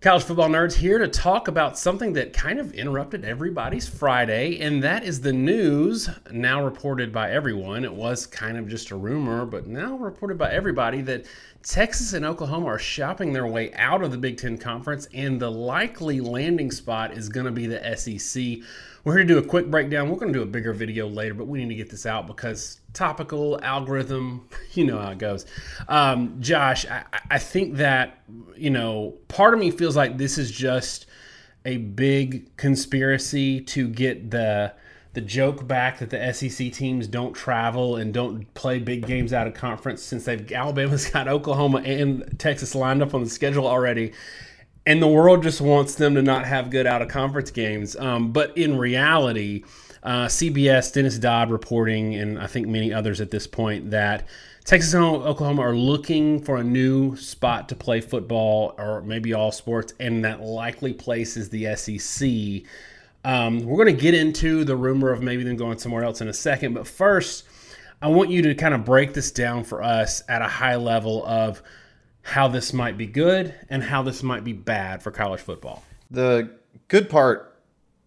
College football nerds here to talk about something that kind of interrupted everybody's Friday, and that is the news now reported by everyone. It was kind of just a rumor, but now reported by everybody that Texas and Oklahoma are shopping their way out of the Big Ten Conference, and the likely landing spot is going to be the SEC. We're here to do a quick breakdown. We're going to do a bigger video later, but we need to get this out because topical, algorithm, you know how it goes. Josh, I think that, part of me feels like this is just a big conspiracy to get the joke back that the SEC teams don't travel and don't play big games out of conference since Alabama's got Oklahoma and Texas lined up on the schedule already. And the world just wants them to not have good out-of-conference games. But in reality, CBS, Dennis Dodd reporting, and I think many others at this point, that Texas and Oklahoma are looking for a new spot to play football or maybe all sports, and that likely place is the SEC. We're going to get into the rumor of maybe them going somewhere else in a second. But first, I want you to kind of break this down for us at a high level of how this might be good and how this might be bad for college football. The good part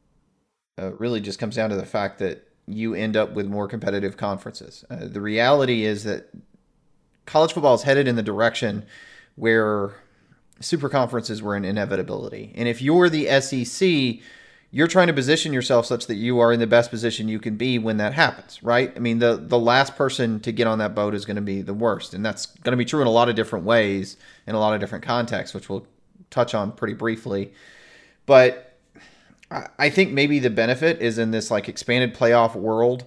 really just comes down to the fact that you end up with more competitive conferences. The reality is that college football is headed in the direction where super conferences were an inevitability. And if you're the SEC, you're trying to position yourself such that you are in the best position you can be when that happens, right? I mean, the last person to get on that boat is going to be the worst. And that's going to be true in a lot of different ways, in a lot of different contexts, which we'll touch on pretty briefly. But I think maybe the benefit is in this like expanded playoff world.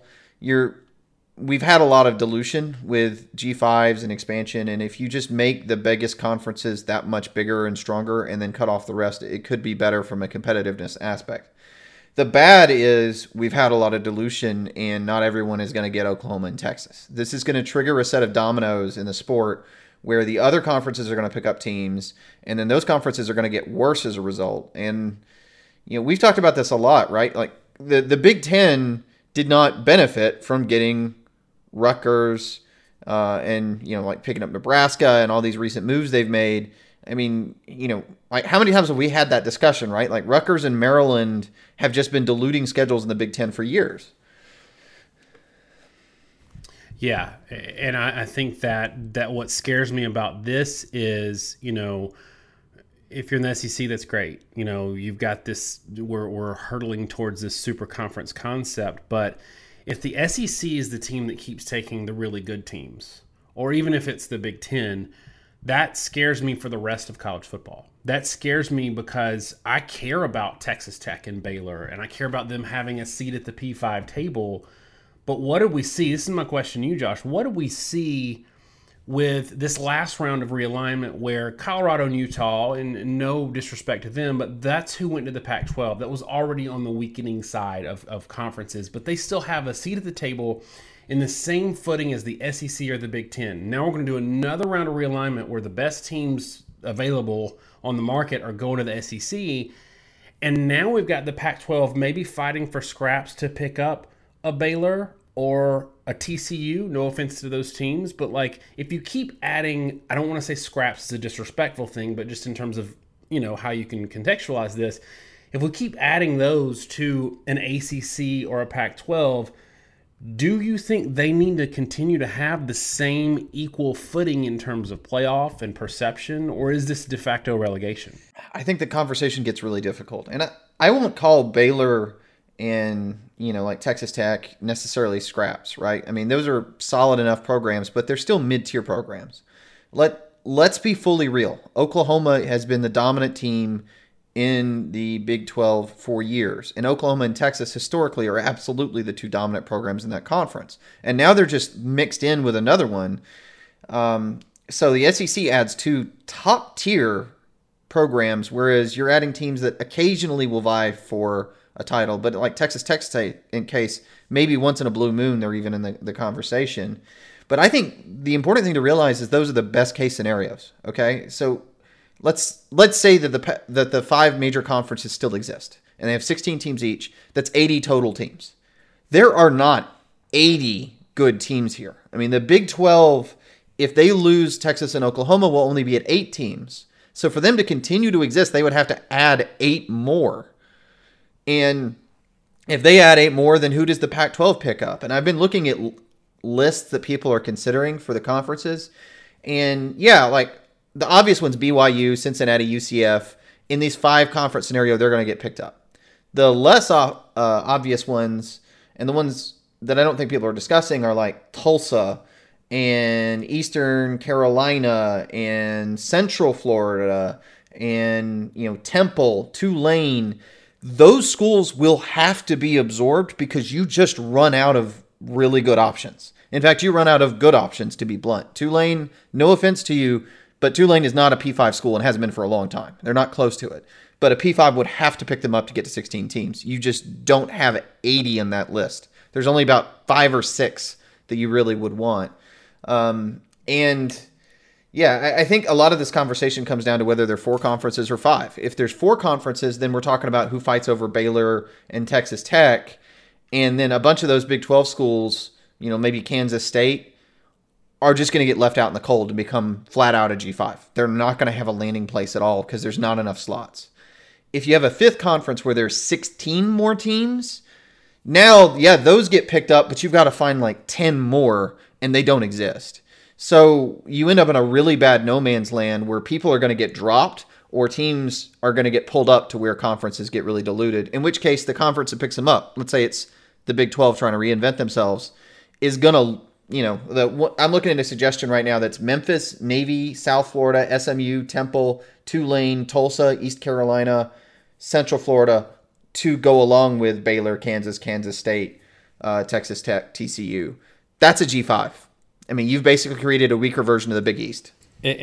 We've had a lot of dilution with G5s and expansion. And if you just make the biggest conferences that much bigger and stronger and then cut off the rest, it could be better from a competitiveness aspect. The bad is we've had a lot of dilution and not everyone is going to get Oklahoma and Texas. This is going to trigger a set of dominoes in the sport where the other conferences are going to pick up teams and then those conferences are going to get worse as a result. And, we've talked about this a lot, right? Like the Big Ten did not benefit from getting Rutgers and, like picking up Nebraska and all these recent moves they've made. I mean, like how many times have we had that discussion, right? Like Rutgers and Maryland have just been diluting schedules in the Big Ten for years. Yeah, and I think that what scares me about this is, if you're in the SEC, that's great. You've got this, we're hurtling towards this super conference concept, but if the SEC is the team that keeps taking the really good teams, or even if it's the Big Ten, that scares me for the rest of college football. That scares me because I care about Texas Tech and Baylor, and I care about them having a seat at the P5 table. But what did we see? This is my question to you, Josh. What did we see with this last round of realignment where Colorado and Utah, and no disrespect to them, but that's who went to the Pac-12. That was already on the weakening side of conferences, but they still have a seat at the table in the same footing as the SEC or the Big Ten. Now we're going to do another round of realignment where the best teams available on the market are going to the SEC, and now we've got the Pac-12 maybe fighting for scraps to pick up a Baylor or a TCU, no offense to those teams, but like if you keep adding, I don't want to say scraps is a disrespectful thing, but just in terms of, how you can contextualize this, if we keep adding those to an ACC or a Pac-12, do you think they need to continue to have the same equal footing in terms of playoff and perception, or is this de facto relegation? I think the conversation gets really difficult. And I won't call Baylor and, like Texas Tech necessarily scraps, right? I mean, those are solid enough programs, but they're still mid-tier programs. Let's be fully real. Oklahoma has been the dominant team in the Big 12 for years. And Oklahoma and Texas historically are absolutely the two dominant programs in that conference. And now they're just mixed in with another one. So the SEC adds two top-tier programs, whereas you're adding teams that occasionally will vie for a title, but like Texas Tech State, in case maybe once in a blue moon they're even in the conversation. But I think the important thing to realize is those are the best case scenarios. Okay, so let's say that the five major conferences still exist and they have 16 teams each. That's 80 total teams. There are not 80 good teams here. I mean, the Big 12, if they lose Texas and Oklahoma, will only be at 8 teams. So for them to continue to exist, they would have to add 8 more. And if they add 8 more, then who does the Pac-12 pick up? And I've been looking at lists that people are considering for the conferences. And yeah, like the obvious ones, BYU, Cincinnati, UCF. In these 5 conference scenario, they're going to get picked up. The less obvious ones, and the ones that I don't think people are discussing, are like Tulsa and Eastern Carolina and Central Florida and, Temple, Tulane. Those schools will have to be absorbed because you just run out of really good options. In fact, you run out of good options, to be blunt. Tulane, no offense to you, but Tulane is not a P5 school and hasn't been for a long time. They're not close to it. But a P5 would have to pick them up to get to 16 teams. You just don't have 80 in that list. There's only about 5 or 6 that you really would want. And yeah, I think a lot of this conversation comes down to whether there are 4 conferences or 5. If there's 4 conferences, then we're talking about who fights over Baylor and Texas Tech. And then a bunch of those Big 12 schools, maybe Kansas State, are just going to get left out in the cold and become flat out a G5. They're not going to have a landing place at all because there's not enough slots. If you have a 5th conference where there's 16 more teams, now, yeah, those get picked up, but you've got to find like 10 more, and they don't exist. So you end up in a really bad no man's land where people are going to get dropped or teams are going to get pulled up to where conferences get really diluted, in which case the conference that picks them up, let's say it's the Big 12 trying to reinvent themselves, is going to, I'm looking at a suggestion right now that's Memphis, Navy, South Florida, SMU, Temple, Tulane, Tulsa, East Carolina, Central Florida, to go along with Baylor, Kansas State, Texas Tech, TCU. That's a G5. I mean, you've basically created a weaker version of the Big East.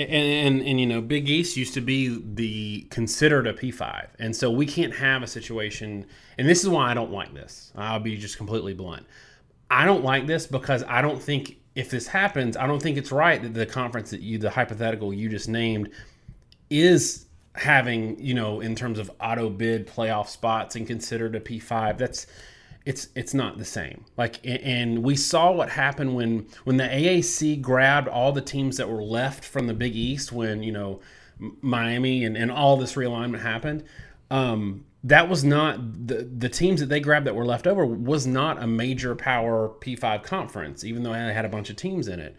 And Big East used to be considered a P5. And so we can't have a situation, and this is why I don't like this. I'll be just completely blunt. I don't like this because I don't think if this happens, I don't think it's right that the conference the hypothetical you just named is having, in terms of auto bid playoff spots and considered a P5. It's not the same. And we saw what happened when the AAC grabbed all the teams that were left from the Big East when, Miami and all this realignment happened. That was not the teams that they grabbed that were left over was not a major power P5 conference, even though they had a bunch of teams in it.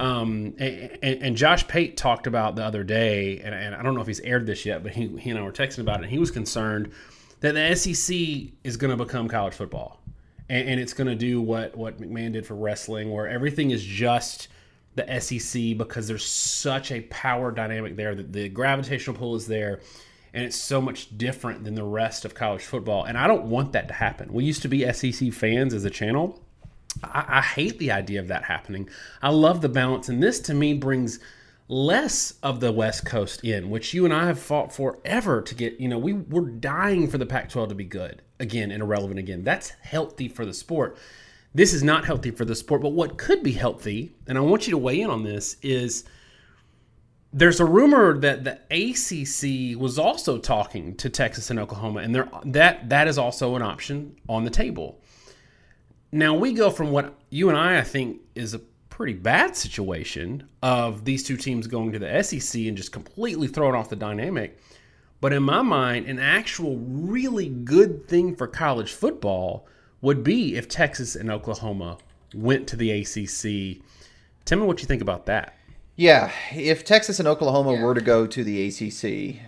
And Josh Pate talked about the other day, and I don't know if he's aired this yet, but he and I were texting about it, and he was concerned that the SEC is going to become college football. And it's going to do what McMahon did for wrestling, where everything is just the SEC because there's such a power dynamic there, that the gravitational pull is there, and it's so much different than the rest of college football. And I don't want that to happen. We used to be SEC fans as a channel. I hate the idea of that happening. I love the balance, and this to me brings less of the West Coast in, which you and I have fought forever to get. We're dying for the Pac-12 to be good again and irrelevant again. That's healthy for the sport. This is not healthy for the sport, but what could be healthy, and I want you to weigh in on this, is there's a rumor that the ACC was also talking to Texas and Oklahoma, and that is also an option on the table. Now, we go from what you and I think, is a pretty bad situation of these two teams going to the SEC and just completely throwing off the dynamic. But in my mind, an actual really good thing for college football would be if Texas and Oklahoma went to the ACC. Tell me what you think about that. Yeah, if Texas and Oklahoma were to go to the ACC,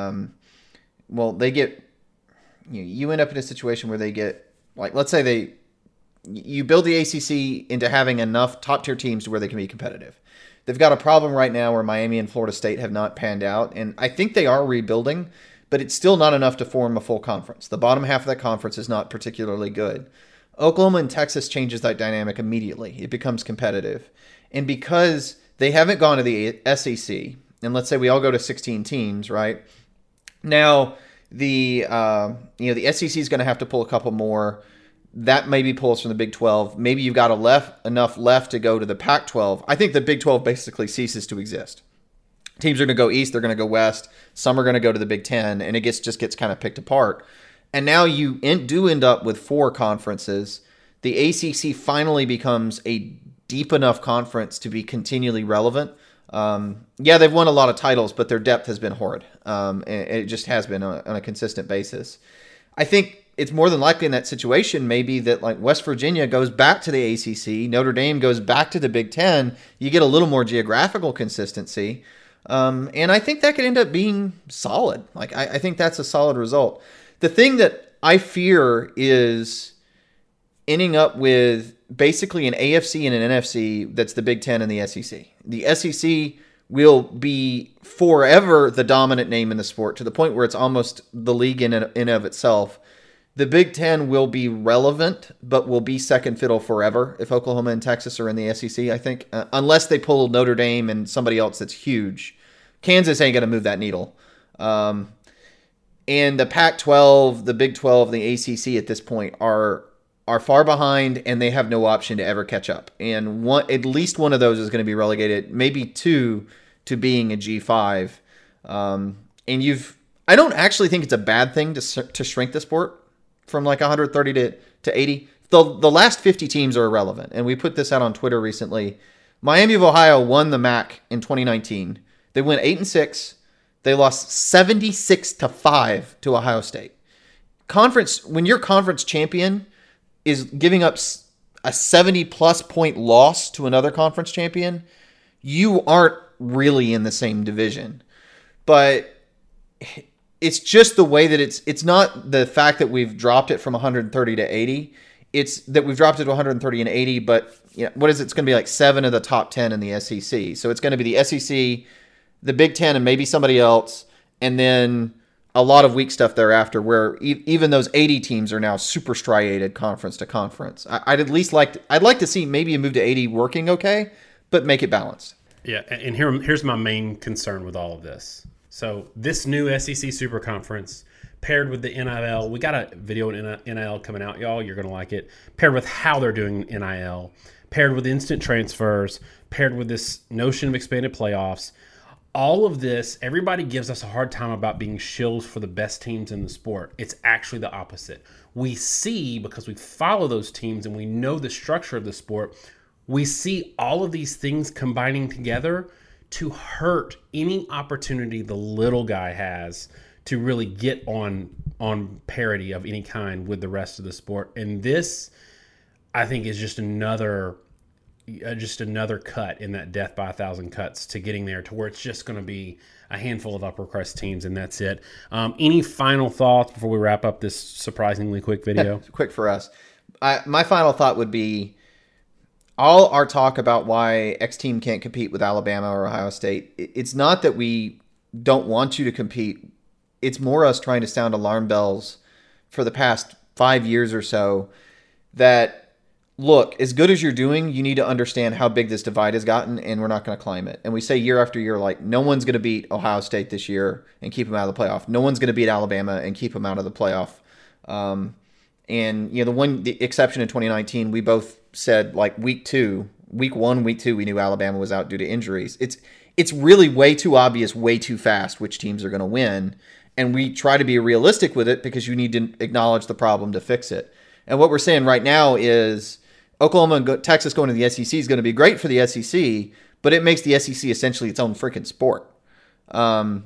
they get, you end up in a situation where they get, let's say you build the ACC into having enough top-tier teams to where they can be competitive. They've got a problem right now where Miami and Florida State have not panned out, and I think they are rebuilding, but it's still not enough to form a full conference. The bottom half of that conference is not particularly good. Oklahoma and Texas changes that dynamic immediately. It becomes competitive. And because they haven't gone to the SEC, and let's say we all go to 16 teams, right? Now, the SEC is going to have to pull a couple more. That maybe pulls from the Big 12. Maybe you've got enough left to go to the Pac-12. I think the Big 12 basically ceases to exist. Teams are going to go east, they're going to go west. Some are going to go to the Big 10, and it just gets kind of picked apart. And now you do end up with 4 conferences. The ACC finally becomes a deep enough conference to be continually relevant. Yeah, they've won a lot of titles, but their depth has been horrid. And it just has been on a consistent basis. I think it's more than likely in that situation maybe that like West Virginia goes back to the ACC, Notre Dame goes back to the Big Ten. You get a little more geographical consistency. And I think that could end up being solid. Like, I think that's a solid result. The thing that I fear is ending up with basically an AFC and an NFC that's the Big Ten and the SEC. The SEC will be forever the dominant name in the sport to the point where it's almost the league in and of itself. The Big Ten will be relevant, but will be second fiddle forever if Oklahoma and Texas are in the SEC, I think, unless they pull Notre Dame and somebody else that's huge. Kansas ain't going to move that needle. And the Pac-12, the Big 12, the ACC at this point are far behind, and they have no option to ever catch up. And at least one of those is going to be relegated, maybe two, to being a G5. I don't actually think it's a bad thing to shrink the sport from like 130 to 80. The last 50 teams are irrelevant, and we put this out on Twitter recently. Miami of Ohio won the MAC in 2019. They went 8-6. They lost 76-5 to Ohio State. When your conference champion is giving up a 70-plus point loss to another conference champion, you aren't really in the same division. But it's just the way that it's not the fact that we've dropped it from 130 to 80. It's that we've dropped it to 130 and 80, but what is it? It's going to be like 7 of the top 10 in the SEC. So it's going to be the SEC, the Big Ten, and maybe somebody else, and then a lot of weak stuff thereafter, where even those 80 teams are now super striated conference to conference. I'd like to see maybe a move to 80 working okay, but make it balanced. Yeah, and here's my main concern with all of this. So this new SEC Super Conference paired with the NIL, we got a video on NIL coming out, y'all. You're going to like it. Paired with how they're doing NIL, paired with instant transfers, paired with this notion of expanded playoffs. All of this, everybody gives us a hard time about being shills for the best teams in the sport. It's actually the opposite. We see, because we follow those teams and we know the structure of the sport, we see all of these things combining together to hurt any opportunity the little guy has to really get on parity of any kind with the rest of the sport. And this, I think, is just another cut in that death by 1,000 cuts to getting there to where it's just going to be a handful of upper crust teams, and that's it. Any final thoughts before we wrap up this surprisingly quick video? Quick for us. My final thought would be all our talk about why X team can't compete with Alabama or Ohio State. It's not that we don't want you to compete. It's more us trying to sound alarm bells for the past 5 years or so that, look, as good as you're doing, you need to understand how big this divide has gotten, and we're not going to climb it. And we say year after year, like, no one's going to beat Ohio State this year and keep them out of the playoff. No one's going to beat Alabama and keep them out of the playoff. And the exception in 2019, we both said like week 1, week 2, we knew Alabama was out due to injuries. It's really way too obvious, way too fast which teams are going to win. And we try to be realistic with it because you need to acknowledge the problem to fix it. And what we're saying right now is Oklahoma and Texas going to the SEC is going to be great for the SEC, but it makes the SEC essentially its own freaking sport. And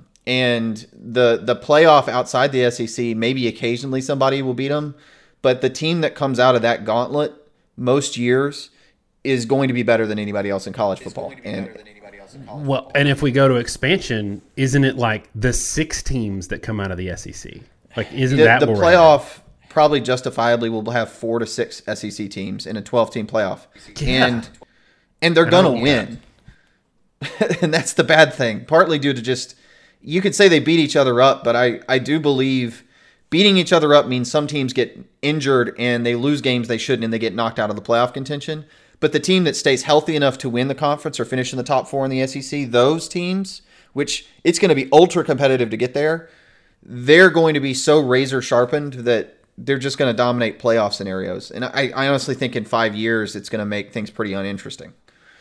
the playoff outside the SEC, maybe occasionally somebody will beat them, but the team that comes out of that gauntlet most years is going to be better than anybody else in college football. Well, and if we go to expansion, isn't it like the 6 teams that come out of the SEC? Like, isn't that the playoff? Probably justifiably will have 4 to 6 SEC teams in a 12-team playoff, and they're gonna win. And that's the bad thing. Partly due to just, you could say they beat each other up, but I do believe beating each other up means some teams get injured and they lose games they shouldn't, and they get knocked out of the playoff contention. But the team that stays healthy enough to win the conference or finish in the top 4 in the SEC, those teams, which it's going to be ultra competitive to get there, they're going to be so razor sharpened that they're just going to dominate playoff scenarios. And I honestly think in 5 years, it's going to make things pretty uninteresting.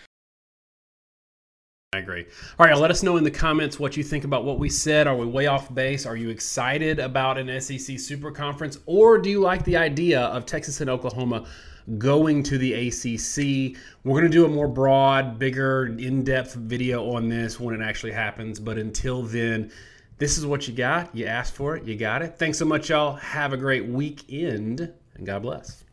I agree. All right, let us know in the comments what you think about what we said. Are we way off base? Are you excited about an SEC Super Conference? Or do you like the idea of Texas and Oklahoma going to the ACC. We're going to do a more broad, bigger, in-depth video on this when it actually happens. But until then, this is what you got. You asked for it. You got it. Thanks so much, y'all. Have a great weekend, and God bless.